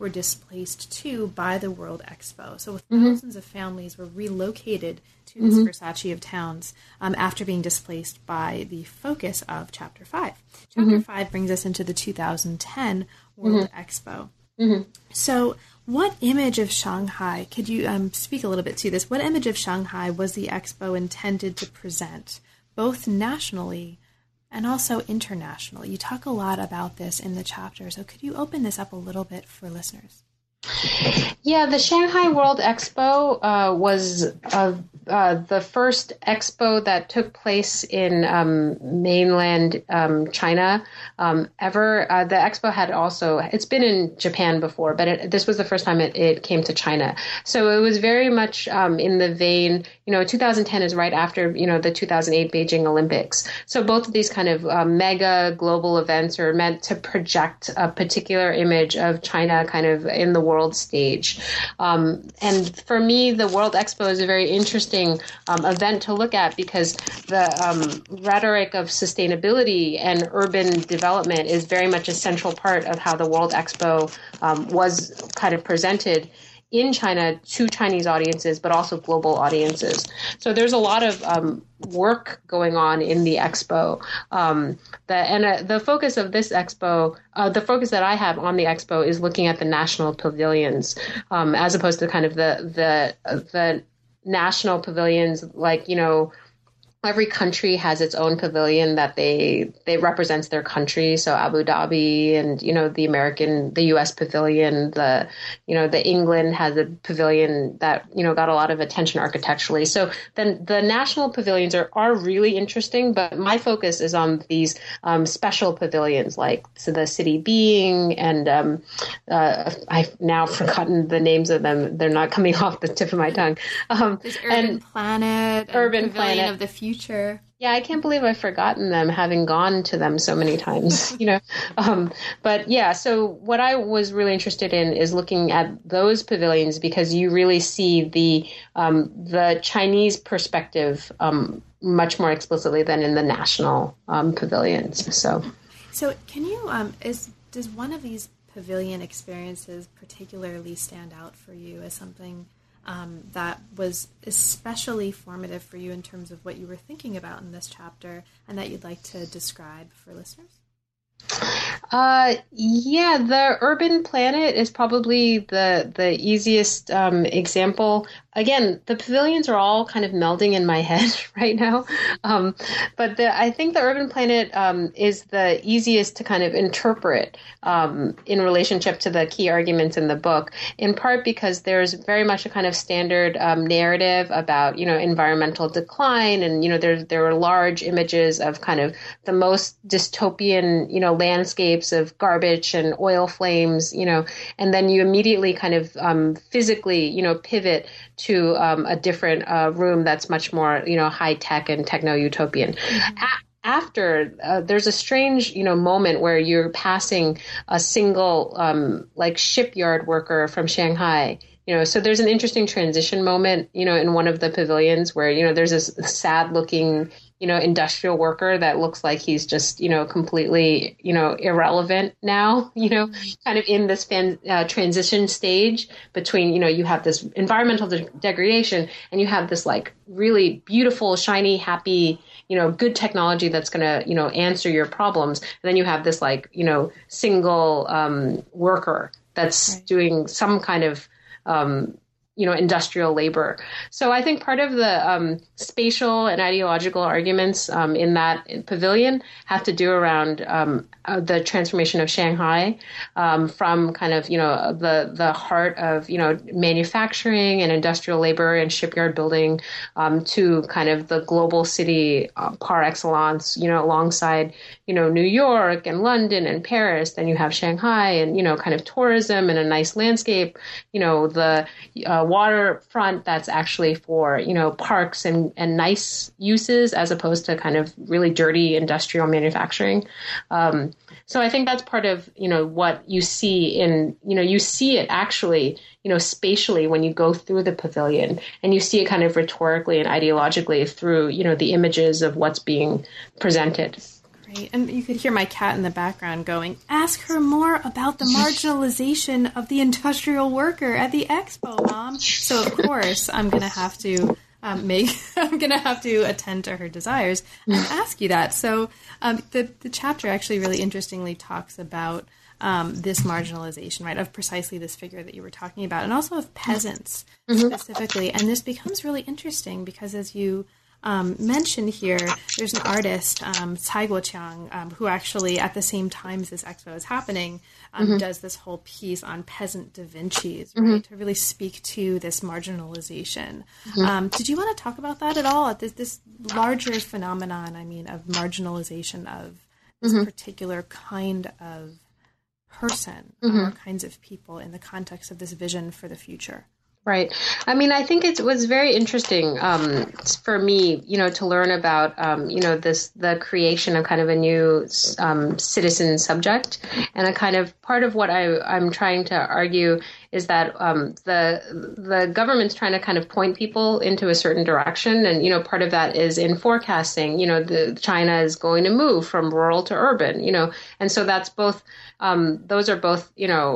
were displaced too by the World Expo. So thousands of families were relocated to this Versace of towns after being displaced by the focus of Chapter 5. Chapter 5 brings us into the 2010 World Expo. So what image of Shanghai, could you speak a little bit to this, what image of Shanghai was the Expo intended to present, both nationally and also internationally? You talk a lot about this in the chapter, so could you open this up a little bit for listeners? Yeah, the Shanghai World Expo was the first expo that took place in mainland China ever. The expo had also, it's been in Japan before, but this was the first time it came to China. So it was very much in the vein, 2010 is right after, the 2008 Beijing Olympics. So both of these kind of mega global events are meant to project a particular image of China kind of in the world stage. And for me, the World Expo is a very interesting event to look at because the rhetoric of sustainability and urban development is very much a central part of how the World Expo was kind of presented in China to Chinese audiences, but also global audiences. So there's a lot of work going on in the expo. The focus of this expo, the focus that I have on the expo is looking at the national pavilions, as opposed to kind of the national pavilions, like, every country has its own pavilion that they represents their country. So Abu Dhabi and, the US pavilion, the England has a pavilion that, got a lot of attention architecturally. So then the national pavilions are really interesting, but my focus is on these special pavilions, like the City Being, and I've now forgotten the names of them. They're not coming off the tip of my tongue. There's Urban Planet, Urban Pavilion Planet of the Future. Yeah, I can't believe I've forgotten them, having gone to them so many times, But yeah, so what I was really interested in is looking at those pavilions because you really see the Chinese perspective much more explicitly than in the national pavilions. So can you does one of these pavilion experiences particularly stand out for you as something that was especially formative for you in terms of what you were thinking about in this chapter and that you'd like to describe for listeners? Yeah, the Urban Planet is probably the easiest example. Again, the pavilions are all kind of melding in my head right now. But I think the Urban Planet is the easiest to kind of interpret in relationship to the key arguments in the book, in part because there's very much a kind of standard narrative about, environmental decline. And, there are large images of kind of the most dystopian, landscapes of garbage and oil flames, and then you immediately kind of physically, pivot to a different room that's much more, high tech and techno utopian. Mm-hmm. After there's a strange, moment where you're passing a single like shipyard worker from Shanghai. So there's an interesting transition moment, in one of the pavilions where, there's this sad looking, industrial worker that looks like he's just, completely, irrelevant now, kind of in this transition stage between, you have this environmental degradation and you have this like really beautiful, shiny, happy, good technology that's going to, answer your problems. And then you have this like, single worker that's doing some kind of industrial labor. So I think part of the spatial and ideological arguments in that pavilion have to do around the transformation of Shanghai from kind of, the heart of, manufacturing and industrial labor and shipyard building to kind of the global city par excellence, alongside, New York and London and Paris. Then you have Shanghai and, kind of tourism and a nice landscape, the waterfront that's actually for, parks and nice uses as opposed to kind of really dirty industrial manufacturing. So I think that's part of, what you see in, you see it actually, spatially when you go through the pavilion and you see it kind of rhetorically and ideologically through, the images of what's being presented. Right. And you could hear my cat in the background going, ask her more about the marginalization of the industrial worker at the expo, Mom. So, of course, I'm going to have to I'm going to have to attend to her desires and ask you that. So the chapter actually really interestingly talks about this marginalization, right, of precisely this figure that you were talking about, and also of peasants specifically. And this becomes really interesting because, as you mentioned here, there's an artist, Cai Guoqiang, who actually, at the same time as this expo is happening, does this whole piece on peasant Da Vinci's, right, to really speak to this marginalization. Did you want to talk about that at all? This larger phenomenon, I mean, of marginalization of this particular kind of person or kinds of people in the context of this vision for the future? Right. I mean, I think it was very interesting for me, to learn about, the creation of kind of a new citizen subject. And a kind of part of what I'm trying to argue is that the government's trying to kind of point people into a certain direction. And, part of that is in forecasting, China is going to move from rural to urban, and so that's both, those are both,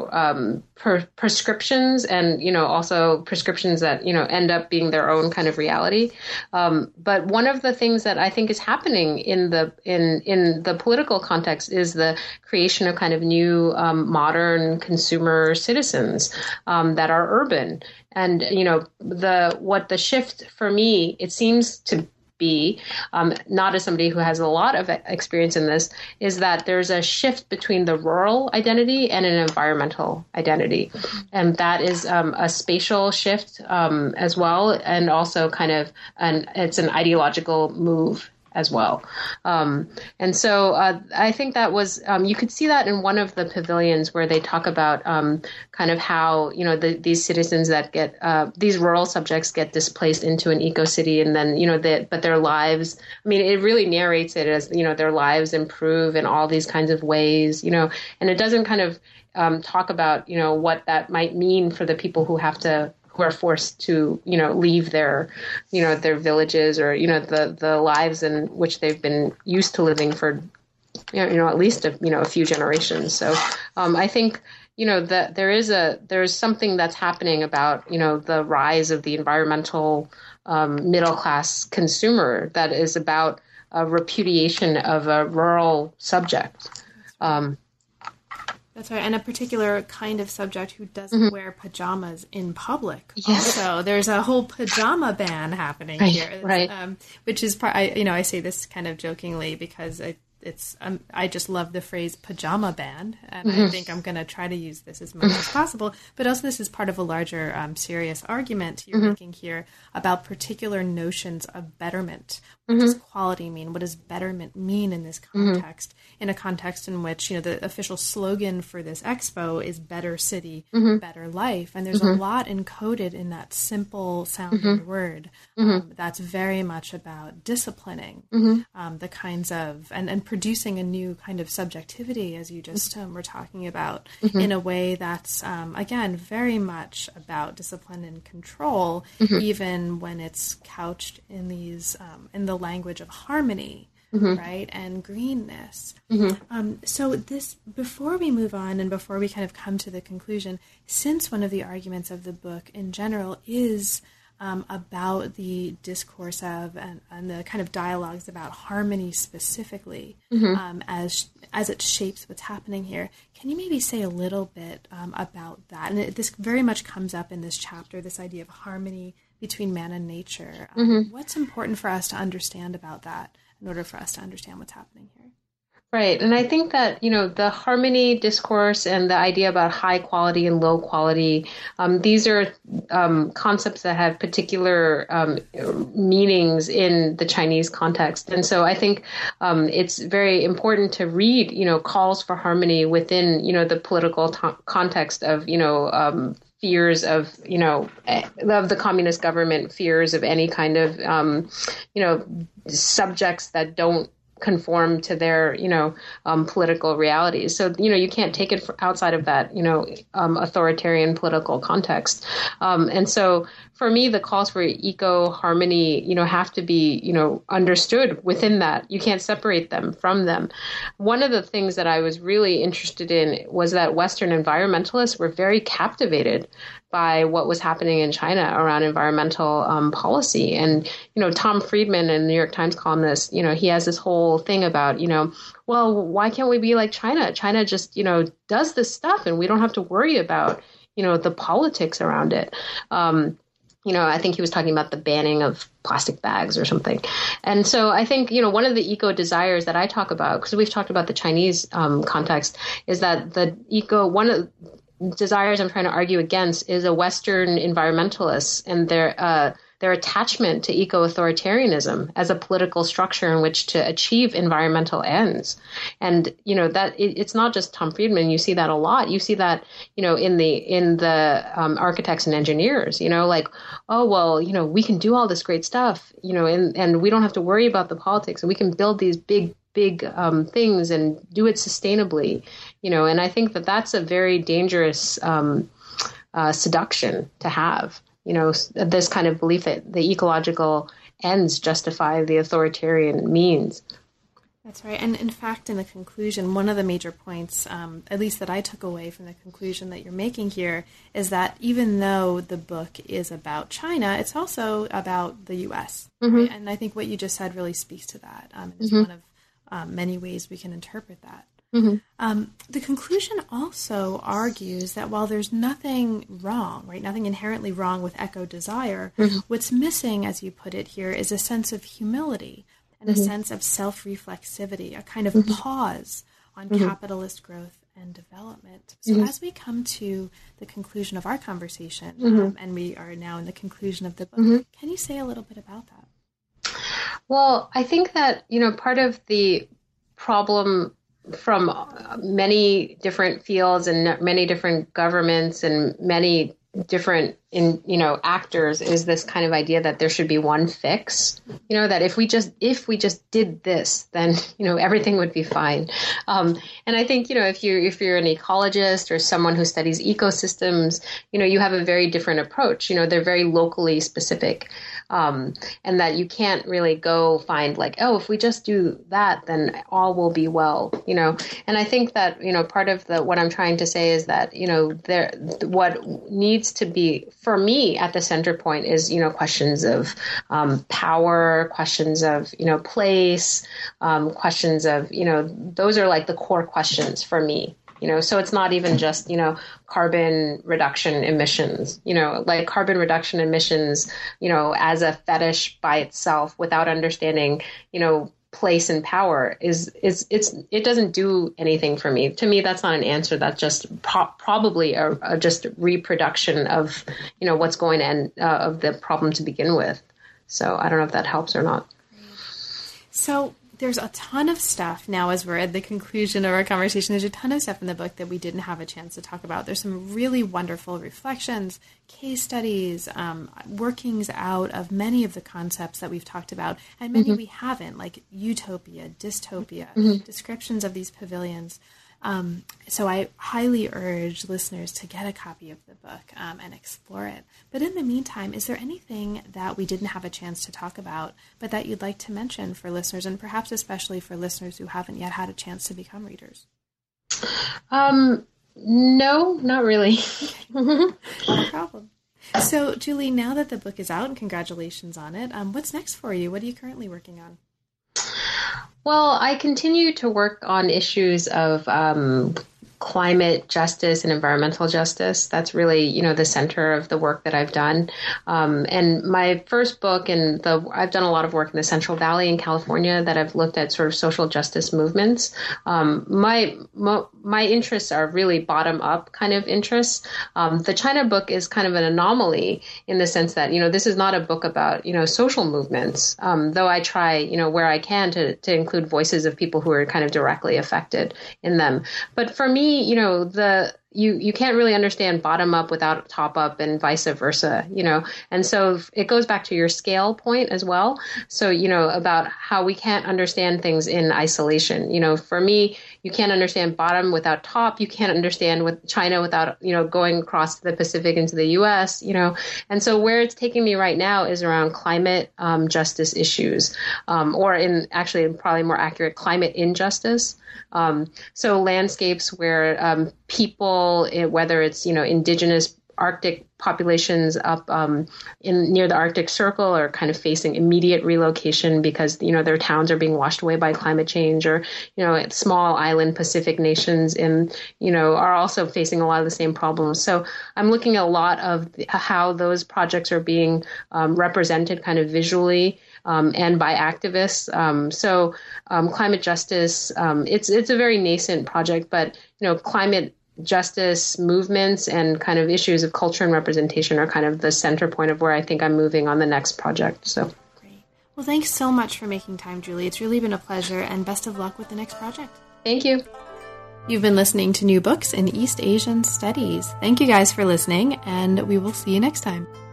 prescriptions and, also prescriptions that, end up being their own kind of reality. But one of the things that I think is happening in the political context is the creation of kind of new modern consumer citizens that are urban. And, what the shift for me, it seems to be, not as somebody who has a lot of experience in this, is that there's a shift between the rural identity and an environmental identity. And that is a spatial shift as well, and also kind of it's an ideological move as well. And so I think that was, you could see that in one of the pavilions where they talk about kind of how, these citizens that get, these rural subjects get displaced into an eco-city, and then, but their lives, I mean, it really narrates it as, their lives improve in all these kinds of ways, and it doesn't kind of talk about, what that might mean for the people who are forced to, leave their villages or, the lives in which they've been used to living for, at least a few generations. So I think, that there's something that's happening about, the rise of the environmental middle class consumer that is about a repudiation of a rural subject. That's right, and a particular kind of subject who doesn't wear pajamas in public. Yes. Also, there's a whole pajama ban happening here, right? Which is part. I say this kind of jokingly because I just love the phrase pajama ban, and I think I'm going to try to use this as much as possible. But also, this is part of a larger, serious argument you're making here about particular notions of betterment. What does quality mean? What does betterment mean in this context? In a context in which, the official slogan for this expo is "Better City, Better Life," and there's a lot encoded in that simple sounding word that's very much about disciplining the kinds of and producing a new kind of subjectivity, as you just were talking about, in a way that's again very much about discipline and control, even when it's couched in these in the language of harmony, right, and greenness. So this, before we move on and before we kind of come to the conclusion, since one of the arguments of the book in general is about the discourse of and the kind of dialogues about harmony specifically, as it shapes what's happening here, can you maybe say a little bit about that? And this very much comes up in this chapter, this idea of harmony between man and nature. What's important for us to understand about that in order for us to understand what's happening here? Right. And I think that, the harmony discourse and the idea about high quality and low quality, these are concepts that have particular meanings in the Chinese context. And so I think it's very important to read, calls for harmony within, the political context of, fears of, of the communist government, fears of any kind of, subjects that don't conform to their, political realities. So, you can't take it outside of that, authoritarian political context. And so for me, the calls for eco-harmony, have to be, understood within that. You can't separate them from them. One of the things that I was really interested in was that Western environmentalists were very captivated by what was happening in China around environmental policy. And, Tom Friedman, a New York Times columnist, he has this whole thing about, well, why can't we be like China? China just, does this stuff and we don't have to worry about, the politics around it. I think he was talking about the banning of plastic bags or something. And so I think, one of the eco desires that I talk about, because we've talked about the Chinese context, is that one of the desires I'm trying to argue against is a Western environmentalist and their attachment to eco-authoritarianism as a political structure in which to achieve environmental ends. And, that it's not just Tom Friedman. You see that a lot. You see that, in the architects and engineers, like, oh, well, we can do all this great stuff, and we don't have to worry about the politics, and we can build these big things and do it sustainably, and I think that that's a very dangerous seduction to have. This kind of belief that the ecological ends justify the authoritarian means. That's right. And in fact, in the conclusion, one of the major points, at least that I took away from the conclusion that you're making here, is that even though the book is about China, it's also about the U.S. Mm-hmm. Right? And I think what you just said really speaks to that. It's one of many ways we can interpret that. Mm-hmm. The conclusion also argues that while there's nothing wrong, right, nothing inherently wrong with eco-desire, what's missing, as you put it here, is a sense of humility and a sense of self-reflexivity, a kind of pause on capitalist growth and development. So as we come to the conclusion of our conversation, and we are now in the conclusion of the book, can you say a little bit about that? Well, I think that, part of the problem from many different fields and many different governments and many different actors is this kind of idea that there should be one fix, that if we just did this, then everything would be fine. And I think if you're an ecologist or someone who studies ecosystems, you have a very different approach. They're very locally specific, and that you can't really go find like, oh, if we just do that, then all will be well. And I think that part of what I'm trying to say is that what needs to be, for me, at the center point is, questions of power, questions of, place, questions of, those are like the core questions for me. So it's not even just, carbon reduction emissions, like carbon reduction emissions, as a fetish by itself without understanding, place and power it doesn't do anything for me. To me, that's not an answer. That's just probably a just reproduction of, what's going on of the problem to begin with. So I don't know if that helps or not. So there's a ton of stuff now as we're at the conclusion of our conversation. There's a ton of stuff in the book that we didn't have a chance to talk about. There's some really wonderful reflections, case studies, workings out of many of the concepts that we've talked about, and many we haven't, like utopia, dystopia, descriptions of these pavilions. So I highly urge listeners to get a copy of the book and explore it. But in the meantime, is there anything that we didn't have a chance to talk about, but that you'd like to mention for listeners, and perhaps especially for listeners who haven't yet had a chance to become readers? No, not really. No problem. So, Julie, now that the book is out, and congratulations on it, what's next for you? What are you currently working on? Well, I continue to work on issues of climate justice and environmental justice. That's really, the center of the work that I've done. And my first book, I've done a lot of work in the Central Valley in California that I've looked at sort of social justice movements. My interests are really bottom up kind of interests. The China book is kind of an anomaly in the sense that, this is not a book about, social movements, though I try, where I can to include voices of people who are kind of directly affected in them. But for me, you can't really understand bottom up without top up and vice versa, and so it goes back to your scale point as well. So, about how we can't understand things in isolation. For me, you can't understand bottom without top. You can't understand with China without, going across the Pacific into the U.S., And so where it's taking me right now is around climate justice issues, or probably more accurate, climate injustice. So landscapes where people, whether it's, indigenous Arctic populations up near the Arctic Circle are kind of facing immediate relocation because, their towns are being washed away by climate change, or, small island Pacific nations are also facing a lot of the same problems. So I'm looking at a lot of how those projects are being represented kind of visually and by activists. So climate justice, it's a very nascent project, but, climate justice movements and kind of issues of culture and representation are kind of the center point of where I think I'm moving on the next project. So great. Well, thanks so much for making time, Julie. It's really been a pleasure, and best of luck with the next project. Thank you. You've been listening to New Books in East Asian Studies. Thank you guys for listening, and we will see you next time.